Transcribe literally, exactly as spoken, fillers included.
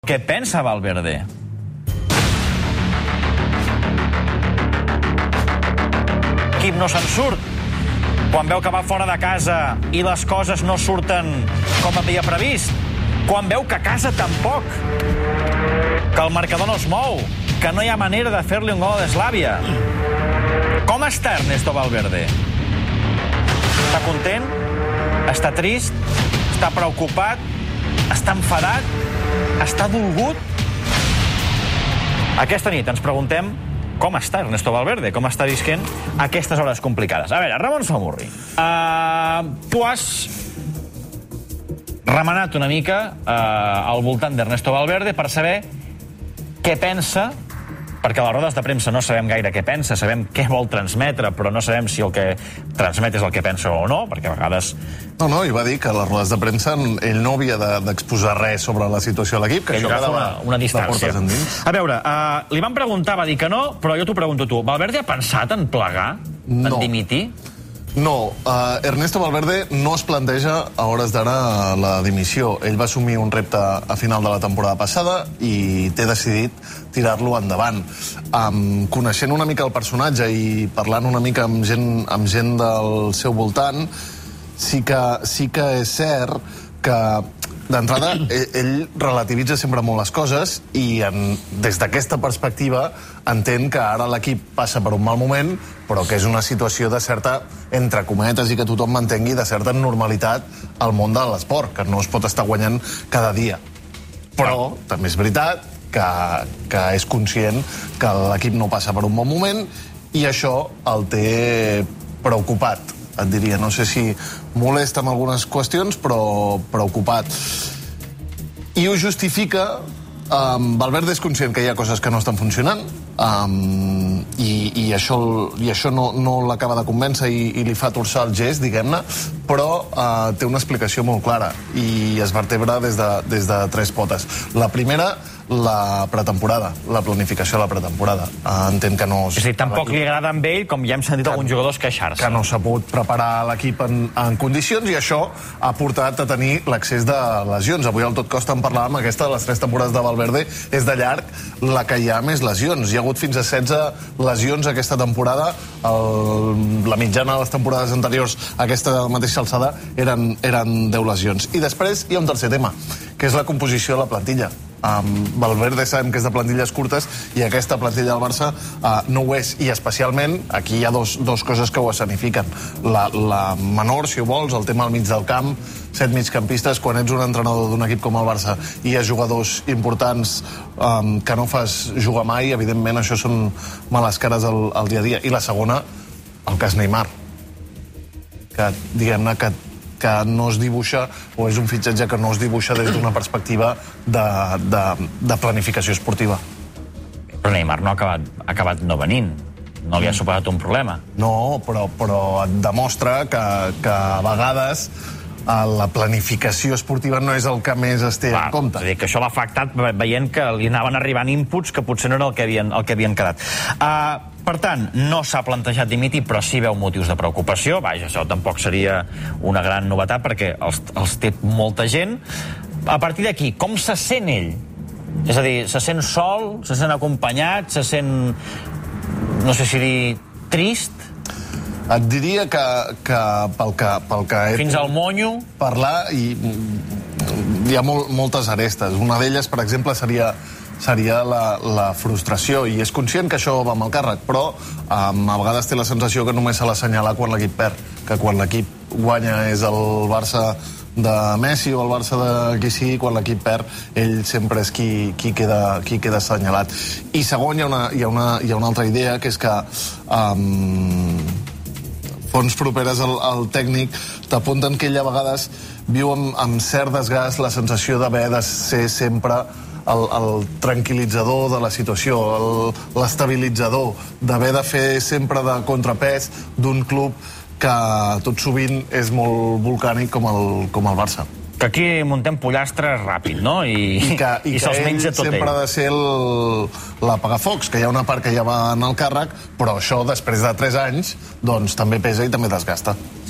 Què pensa Valverde? L'equip no se'n surt. Quan veu que va fora de casa i les coses no surten com havia previst. Quan veu que a casa tampoc. Que el marcador no es mou. Que no hi ha manera de fer-li un gol a l'Eslàvia. Com està Ernesto Valverde? Està content? Està trist? Està preocupat? Està enfadat? Està dolgut? Aquesta nit ens preguntem com està Ernesto Valverde, com està visquent aquestes hores complicades. A veure, Ramon Samurri, uh, tu has remenat una mica uh, al voltant d'Ernesto Valverde per saber què pensa, perquè a les rodes de premsa no sabem gaire què pensa, sabem què vol transmetre, però no sabem si el que transmet és el que pensa o no, perquè a vegades... No, no, i va dir que a les rodes de premsa ell no havia d'exposar de, res sobre la situació a l'equip, que ell això quedava una, una distància. A veure, uh, li van preguntar, va dir que no, però jo t'ho pregunto tu. Valverde ha pensat en plegar? No. En dimitir? No, uh, Ernesto Valverde no es planteja a hores d'ara la dimissió. Ell va assumir un repte a final de la temporada passada i té decidit tirar-lo endavant. Um, coneixent una mica el personatge i parlant una mica amb gent, amb gent del seu voltant, sí que, sí que és cert que d'entrada ell, ell relativitza sempre molt les coses i en, des d'aquesta perspectiva entén que ara l'equip passa per un mal moment, però que és una situació de certa, entre cometes, i que tothom m'entengui, de certa normalitat al món de l'esport, que no es pot estar guanyant cada dia. Però també és veritat que, que és conscient que l'equip no passa per un bon moment i això el té preocupat, et diria. No sé si molesta en algunes qüestions, però preocupat. I ho justifica... Um, Valverde és conscient que hi ha coses que no estan funcionant um, i, i això, i això no, no l'acaba de convèncer i, i li fa torçar el gest, diguem-ne, però uh, té una explicació molt clara i es vertebra des de, des de tres potes. La primera, la pretemporada, la planificació de la pretemporada. Uh, entenc que no... És a dir, tampoc li agrada amb ell, com ja hem sentit que, alguns jugadors queixar-se. Que no s'ha pogut preparar l'equip en, en condicions i això ha portat a tenir l'accés de lesions. Avui al Tot Costa en parlàvem, aquesta de les tres temporades de Valverde és de llarg la que hi ha més lesions. Hi ha hagut fins a setze lesions aquesta temporada. El, la mitjana de les temporades anteriors a aquesta mateixa alçada eren, eren deu lesions. I després hi ha un tercer tema, que és la composició de la plantilla. Um, Valverde sabem que és de plantilles curtes i aquesta plantilla del Barça uh, no ho és, i especialment aquí hi ha dos, dos coses que ho escenifiquen. La, la menor, si ho vols, el tema al mig del camp, set migcampistes. Quan ets un entrenador d'un equip com el Barça i hi ha jugadors importants um, que no fas jugar mai, evidentment això són males cares al, al dia a dia. I la segona, el cas Neymar, que diguem-ne que que no es dibuixa, o és un fitxatge que no es dibuixa des d'una perspectiva de, de, de planificació esportiva. Però Neymar no ha acabat, ha acabat no venint. No li ha suposat un problema. No, però, però et demostra que, que a vegades la planificació esportiva no és el que més es té Clar, en compte. És a dir, que això l'ha afectat veient que li anaven arribant inputs que potser no era el que havien, el que havien quedat. Uh, per tant, no s'ha plantejat dimitir, però sí veu motius de preocupació. Vaja, això tampoc seria una gran novetat perquè els, els té molta gent. A partir d'aquí, com se sent ell? És a dir, se sent sol, se sent acompanyat, se sent, no sé si dir, trist? Et diria que, que pel que, pel que he Fins al monyo? Parlar, i hi ha molt, moltes arestes. Una d'elles, per exemple, seria, seria la, la frustració, i és conscient que això va amb el càrrec, però um, a vegades té la sensació que només se l'assenyala quan l'equip perd, que quan l'equip guanya és el Barça de Messi o el Barça de qui sigui, quan l'equip perd ell sempre és qui, qui, queda, qui queda assenyalat. I segon, hi ha una, hi ha una, hi ha una altra idea, que és que um, fonts properes al, al tècnic t'apunten que ell a vegades viu amb, amb cert desgast la sensació d'haver de ser sempre el, el tranquil·litzador de la situació, l'estabilitzador, d'haver de fer sempre de contrapès d'un club que tot sovint és molt volcànic com el, com el Barça. Que aquí muntem pollastres ràpid, no? I, I que, i i que ell tot sempre ell. ha de ser l'apagafocs, que hi ha una part que ja va en el càrrec, però això després de tres anys doncs també pesa i també desgasta.